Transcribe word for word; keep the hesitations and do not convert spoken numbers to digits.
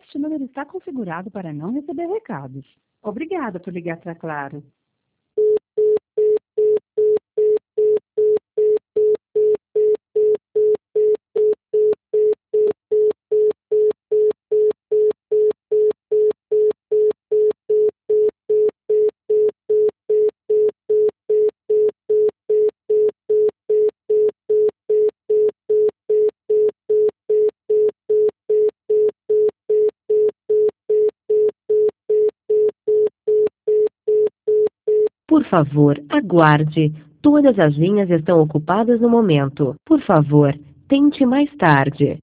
Este número está configurado para não receber recados. Obrigada por ligar para Claro. Por favor, aguarde. Todas as linhas estão ocupadas no momento. Por favor, tente mais tarde.